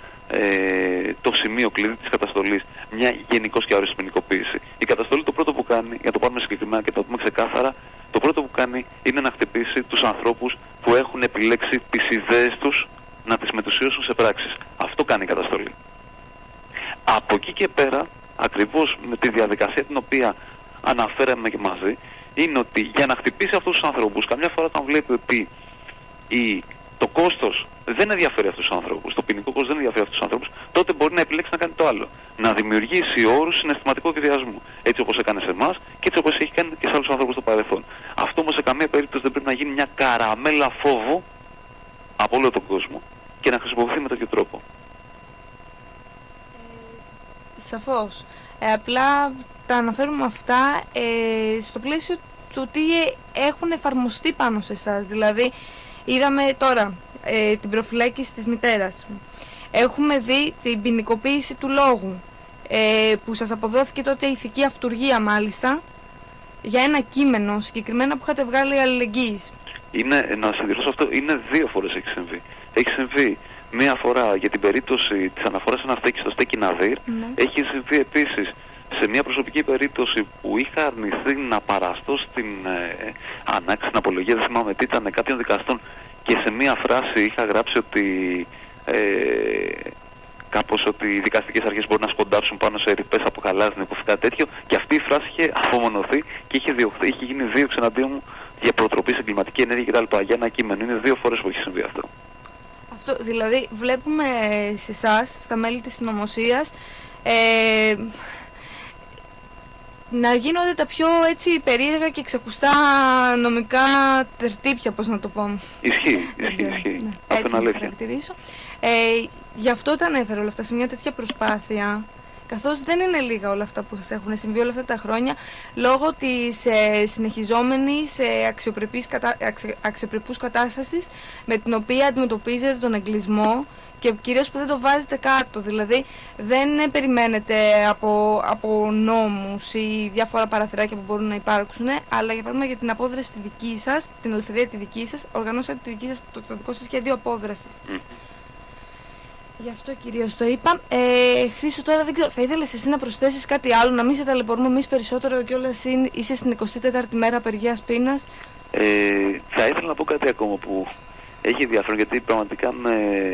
[SPEAKER 2] ε, το σημείο κλειδί της καταστολής μια γενικώς και αόριστη ποινικοποίηση. Η καταστολή το πρώτο που κάνει, για να το πάρουμε συγκεκριμένα και το πούμε ξεκάθαρα, το πρώτο που κάνει είναι να χτυπήσει τους ανθρώπους που έχουν επιλέξει τις ιδέες τους να τις μετουσιώσουν σε πράξεις. Αυτό κάνει η καταστολή. Από εκεί και πέρα, ακριβώς με τη διαδικασία την οποία αναφέραμε και μαζί, είναι ότι για να χτυπήσει αυτούς τους ανθρώπους, καμιά φορά όταν βλέπει ότι η, το κόστος δεν ενδιαφέρει αυτούς τους ανθρώπους, το ποινικό κόστος δεν ενδιαφέρει αυτούς τους ανθρώπους, τότε μπορεί να επιλέξει να κάνει το άλλο. Να δημιουργήσει όρους συναισθηματικού εκβιασμού. Έτσι όπως έκανε σε εμάς και έτσι όπως έχει κάνει και σε άλλους ανθρώπους στο παρελθόν. Αυτό όμως σε καμία περίπτωση δεν πρέπει να γίνει μια καραμέλα φόβου από όλο τον κόσμο και να χρησιμοποιηθεί με τέτοιο τρόπο.
[SPEAKER 1] Ε, σαφώς. Ε, απλά τα αναφέρουμε αυτά ε, στο πλαίσιο του τι έχουν εφαρμοστεί πάνω σε εσάς. Δηλαδή, είδαμε τώρα ε, την προφυλάκηση της μητέρας. Έχουμε δει την ποινικοποίηση του λόγου, ε, που σας αποδόθηκε τότε ηθική αυτουργία μάλιστα, για ένα κείμενο συγκεκριμένα που είχατε βγάλει αλληλεγγύης.
[SPEAKER 2] Είναι, να συντηρήσω αυτό, είναι δύο φορές έχει συμβεί. Έχει συμβεί μία φορά για την περίπτωση της αναφοράς σε ένα στέκι στο στέκι Ναδύρ. Ναι. Έχει συμβεί επίσης σε μια προσωπική περίπτωση που είχα αρνηθεί να παραστώ στην ε, ανάξη, στην απολογία, δεν θυμάμαι τι ήταν, κάποιων δικαστών, και σε μια φράση είχα γράψει ότι ε, κάπως ότι οι δικαστικές αρχές μπορούν να σκοντάψουν πάνω σε ρηπές από χαλάζιν ή κάτι τέτοιο, και αυτή η φράση είχε απομονωθεί και είχε, διωχθεί, είχε γίνει δίωξη εναντίον μου για προτροπή σε εγκληματική ενέργεια κτλ. Για ένα κείμενο. Είναι δύο φορές που έχει συμβεί αυτό.
[SPEAKER 1] Αυτό δηλαδή βλέπουμε σε εσάς, στα μέλη της συνωμοσίας, ε, να γίνονται τα πιο έτσι περίεργα και ξακουστά νομικά τερτύπια, πώς να το πω.
[SPEAKER 2] Ισχύει, ισχύει, ισχύει.
[SPEAKER 1] Ναι, έτσι να το χαρακτηρίσω. Ε, γι' αυτό τα ανέφερα όλα αυτά σε μια τέτοια προσπάθεια, καθώς δεν είναι λίγα όλα αυτά που σας έχουν συμβεί όλα αυτά τα χρόνια, λόγω της ε, συνεχιζόμενης ε, αξιοπρεπής κατα... αξι... αξιοπρεπούς κατάστασης με την οποία αντιμετωπίζετε τον εγκλισμό και κυρίως που δεν το βάζετε κάτω. Δηλαδή δεν ε, περιμένετε από, από νόμους ή διάφορα παραθυράκια που μπορούν να υπάρξουν, αλλά για παράδειγμα για την απόδραση τη δική σας, την ελευθερία τη δική σας, οργανώσατε τη δική σας, το, το δικό σας σχέδιο απόδρασης. Mm. Γι' αυτό κυρίως το είπα. Ε, Χρήστο, τώρα δεν ξέρω, θα ήθελες εσύ να προσθέσεις κάτι άλλο, να μην σε ταλαιπωρούμε εμείς περισσότερο και όλα εσύ είσαι στην εικοστή τέταρτη μέρα απεργίας πείνας?
[SPEAKER 2] Ε, θα ήθελα να πω κάτι ακόμα που έχει ενδιαφέρον, γιατί πραγματικά με,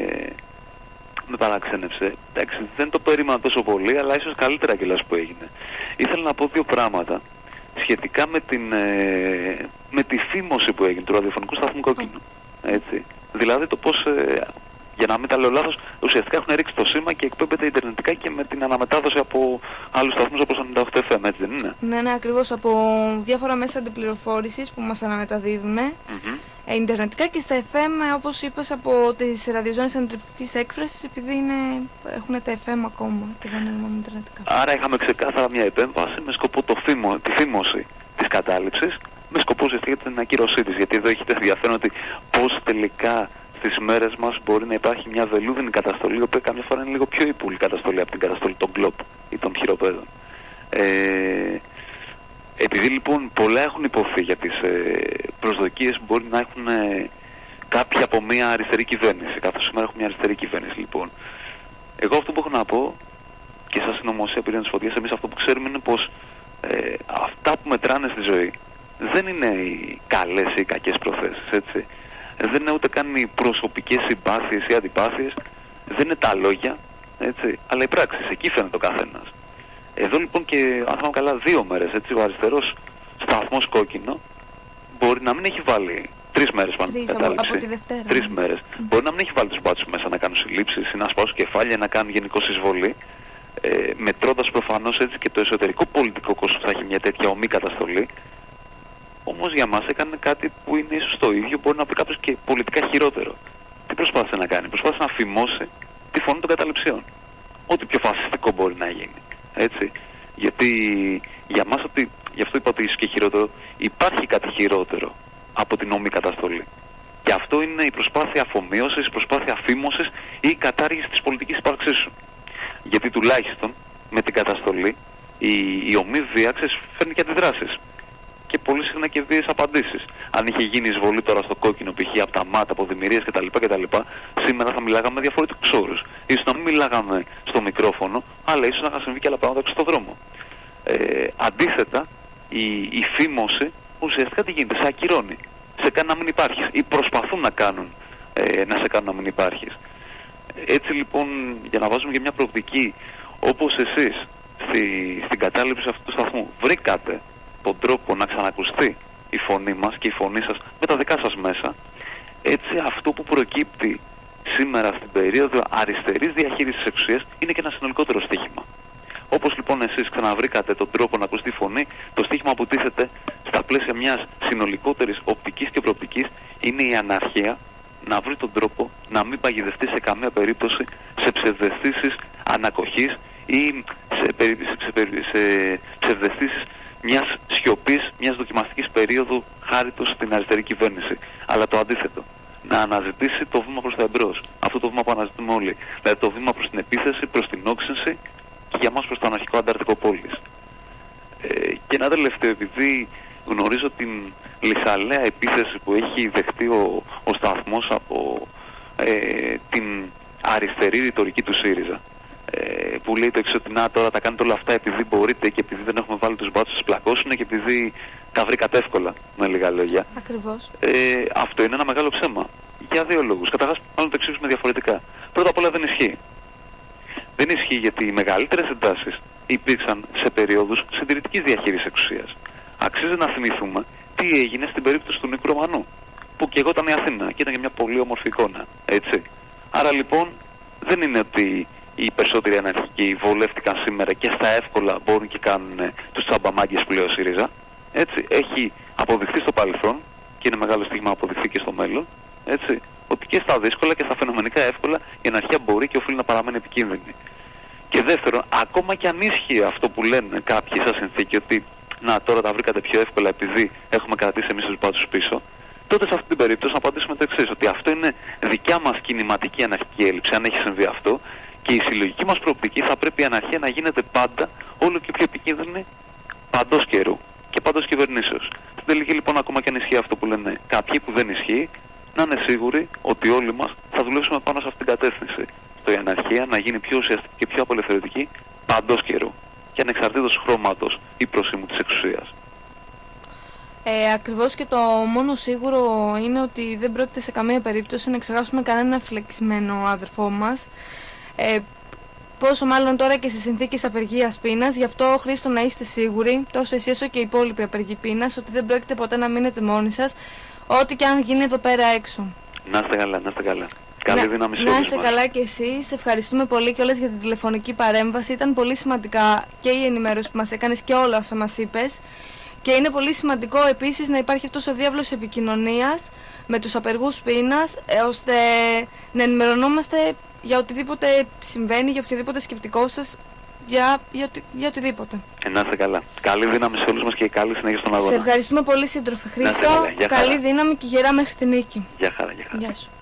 [SPEAKER 2] με παραξένεψε. Εντάξει, δεν το περίμενα τόσο πολύ, αλλά ίσως καλύτερα κιόλας που έγινε. Ήθελα να πω δύο πράγματα σχετικά με, την, ε, με τη φήμωση που έγινε του ραδιοφωνικού σταθμού Κόκκινο. Έτσι. Δηλαδή το πώς... Ε, για να μην τα λέω λάθος, ουσιαστικά έχουν ρίξει το σήμα και εκπέμπεται ιντερνετικά και με την αναμετάδοση από άλλους σταθμούς όπως το ενενήντα οκτώ εφ εμ, έτσι δεν είναι?
[SPEAKER 1] Ναι, ναι, ακριβώς, από διάφορα μέσα αντιπληροφόρησης που μας αναμεταδίδουμε, mm-hmm. ε, ιντερνετικά, και στα εφ εμ, όπως είπες, από τις ραδιοζώνες αντιπληκτικής έκφρασης, επειδή είναι, έχουν τα εφ εμ ακόμα και δεν είναι μόνο ιντερνετικά.
[SPEAKER 2] Άρα είχαμε ξεκάθαρα μια επέμβαση με σκοπό το φήμο, τη φήμωση της κατάληψης, με σκοπό ουσιαστικά την ακύρωσή της, γιατί εδώ έχετε ενδιαφέρον ότι πώς τελικά στις μέρες μας μπορεί να υπάρχει μια βελούδινη καταστολή, η οποία καμιά φορά είναι λίγο πιο υπούλη καταστολή από την καταστολή των γκλοπ ή των χειροπέδων. Ε, επειδή λοιπόν πολλά έχουν υποθεί για τις ε, προσδοκίες που μπορεί να έχουν ε, κάποιοι από μια αριστερή κυβέρνηση, καθώς σήμερα έχουμε μια αριστερή κυβέρνηση λοιπόν. Εγώ αυτό που έχω να πω, και σαν συνωμοσία πυρήνων της φωτιάς, εμείς αυτό που ξέρουμε είναι πως ε, αυτά που μετράνε στη ζωή δεν είναι οι καλές ή οι κακές προθέσεις, έτσι. Δεν είναι ούτε καν οι προσωπικές συμπάθειες ή αντιπάθειες, δεν είναι τα λόγια, έτσι, αλλά οι πράξεις, εκεί φαίνεται ο καθένας. Εδώ λοιπόν, και αν θυμάμαι καλά, δύο μέρες, έτσι, ο αριστερός σταθμός Κόκκινο μπορεί να μην έχει βάλει τρεις μέρες πάνω την κατάληψη. Από τη Δευτέρα. Τρεις μέρες. Mm. Μπορεί να μην έχει βάλει τους μπάτσους μέσα να κάνουν συλλήψεις ή να σπάσουν κεφάλια, να κάνουν γενικώς εισβολή, ε, μετρώντας προφανώς έτσι και το εσωτερικό πολιτικό κόστος που θα έχει μια τέτοια ομή καταστολή. Όμως για μας έκανε κάτι που είναι ίσως το ίδιο, μπορεί να πει κάποιος και πολιτικά χειρότερο. Τι προσπάθησε να κάνει? Προσπάθησε να φημώσει τη φωνή των καταληψιών. Ό,τι πιο φασιστικό μπορεί να γίνει. Έτσι. Γιατί για μας, ότι, γι' αυτό είπα ότι ίσως και χειρότερο, υπάρχει κάτι χειρότερο από την ομή καταστολή. Και αυτό είναι η προσπάθεια αφομοίωσης, η προσπάθεια φήμωσης ή η κατάργηση της πολιτικής ύπαρξής σου. Γιατί τουλάχιστον με την καταστολή η, η ομή βία φέρνει και αντιδράσεις. Και πολύ συχνά και βίαιες απαντήσεις. Αν είχε γίνει εισβολή τώρα στο Κόκκινο, π.χ. από τα ΜΑΤ, από δημιουργίες κτλ., κτλ., σήμερα θα μιλάγαμε με διαφορετικούς όρους. Ίσως να μην μιλάγαμε στο μικρόφωνο, αλλά ίσως να είχαν συμβεί και άλλα πράγματα έξω στον δρόμο. Ε, αντίθετα, η, η φήμωση ουσιαστικά τι γίνεται, σε ακυρώνει. Σε κάνει να μην υπάρχεις ή προσπαθούν να κάνουν ε, να σε κάνουν να μην υπάρχεις. Έτσι λοιπόν, για να βάζουμε για μια προοπτική, όπως εσείς στη, στην κατάληψη αυτού του σταθμού βρήκατε τον τρόπο να ξανακουστεί η φωνή μας και η φωνή σας με τα δικά σας μέσα, έτσι αυτό που προκύπτει σήμερα στην περίοδο αριστερής διαχείρισης εξουσίας είναι και ένα συνολικότερο στοίχημα. Όπως λοιπόν εσείς ξαναβρήκατε τον τρόπο να ακουστεί η φωνή, το στοίχημα που τίθεται στα πλαίσια μιας συνολικότερης οπτικής και προοπτικής είναι η αναρχία να βρει τον τρόπο να μην παγιδευτεί σε καμία περίπτωση σε ψευδαισθήσεις ανακοχής ή σε, περι... σε, περι... σε ψευδαισθήσεις μιας σιωπής, μιας δοκιμαστικής περίοδου χάριτος στην αριστερή κυβέρνηση. Αλλά το αντίθετο. Να αναζητήσει το βήμα προς τα εμπρός. Αυτό το βήμα που αναζητούμε όλοι. Δηλαδή το βήμα προς την επίθεση, προς την όξυνση και για μας προς το αναρχικό ανταρτικό πόλης. Ε, και ένα τελευταίο, επειδή γνωρίζω την λυσαλέα επίθεση που έχει δεχτεί ο, ο σταθμός από ε, την αριστερή ρητορική του ΣΥΡΙΖΑ. Ε, που λέει το εξής, ότι να τώρα τα κάνετε όλα αυτά επειδή μπορείτε και επειδή δεν έχουμε βάλει τους μπάτσους να πλακώσουν και επειδή τα βρήκατε εύκολα, με λίγα λόγια.
[SPEAKER 1] Ακριβώς.
[SPEAKER 2] Ε, αυτό είναι ένα μεγάλο ψέμα. Για δύο λόγους. Καταρχάς, μάλλον το εξηγήσουμε διαφορετικά. Πρώτα απ' όλα δεν ισχύει. Δεν ισχύει γιατί οι μεγαλύτερες εντάσεις υπήρξαν σε περίοδους συντηρητικής διαχείρισης εξουσίας. Αξίζει να θυμηθούμε τι έγινε στην περίπτωση του Νίκου Ρωμανού, που και εγώ ήταν η Αθήνα και ήταν και μια πολύ όμορφη εικόνα. Έτσι. Άρα λοιπόν δεν είναι ότι οι περισσότεροι αναρχικοί βολεύτηκαν σήμερα και στα εύκολα μπορούν και κάνουν τους τσαμπαμάγκες που λέει ο ΣΥΡΙΖΑ. Έτσι. Έχει αποδειχθεί στο παρελθόν και είναι μεγάλο στίγμα να αποδειχθεί και στο μέλλον. Έτσι. Ότι και στα δύσκολα και στα φαινομενικά εύκολα η αναρχία μπορεί και οφείλει να παραμένει επικίνδυνη. Και δεύτερον, ακόμα και αν ίσχυε αυτό που λένε κάποιοι σαν συνθήκη, ότι να τώρα τα βρήκατε πιο εύκολα επειδή έχουμε κρατήσει εμείς τους μπάτσους πίσω, τότε σε αυτή την περίπτωση να απαντήσουμε το εξής, ότι αυτό είναι δικιά μας κινηματική αναρχική έλλειψη, αν έχει συμβεί αυτό, και η συλλογική μας προοπτική θα πρέπει η αναρχία να γίνεται πάντα όλο και πιο επικίνδυνη παντός καιρού και παντός κυβερνήσεως. Στην τελική λοιπόν, ακόμα και αν ισχύει αυτό που λένε κάποιοι που δεν ισχύει, να είναι σίγουροι ότι όλοι μας θα δουλέψουμε πάνω σε αυτήν την κατεύθυνση. Στο η αναρχία να γίνει πιο ουσιαστική και πιο απελευθερωτική παντός καιρού και ανεξαρτήτως χρώματος ή προσήμου της εξουσίας.
[SPEAKER 1] Ε, ακριβώς, και το μόνο σίγουρο είναι ότι δεν πρόκειται σε καμία περίπτωση να ξεχάσουμε κανένα φυλακισμένο αδερφό μας. Ε, πόσο μάλλον τώρα και σε συνθήκες απεργίας πείνας. Γι' αυτό, Χρήστο, να είστε σίγουροι, τόσο εσύ όσο και οι υπόλοιποι απεργοί πείνας, ότι δεν πρόκειται ποτέ να μείνετε μόνοι σας, ό,τι και αν γίνει εδώ πέρα έξω.
[SPEAKER 2] Να είστε καλά, να είστε καλά. Καλή
[SPEAKER 1] να,
[SPEAKER 2] δύναμη σε όλους
[SPEAKER 1] να είστε
[SPEAKER 2] μας.
[SPEAKER 1] καλά και εσείς. Ευχαριστούμε πολύ κιόλας για την τηλεφωνική παρέμβαση. Ήταν πολύ σημαντικά και η ενημέρωση που μας έκανες και όλα όσα μας είπες. Και είναι πολύ σημαντικό επίσης να υπάρχει αυτός ο διάβλος επικοινωνίας με τους απεργούς πείνας, ώστε να ενημερωνόμαστε για οτιδήποτε συμβαίνει, για οποιοδήποτε σκεπτικό σας, για, για, οτι, για οτιδήποτε.
[SPEAKER 2] Ε, να είστε καλά. Καλή δύναμη σε όλους μας και καλή συνέχεια στον αγώνα.
[SPEAKER 1] Σε ευχαριστούμε πολύ, σύντροφε Χρήστο.
[SPEAKER 2] Καλή
[SPEAKER 1] δύναμη και γερά μέχρι την νίκη.
[SPEAKER 2] Γεια χαρά, γεια χαρά.
[SPEAKER 1] Γεια σου.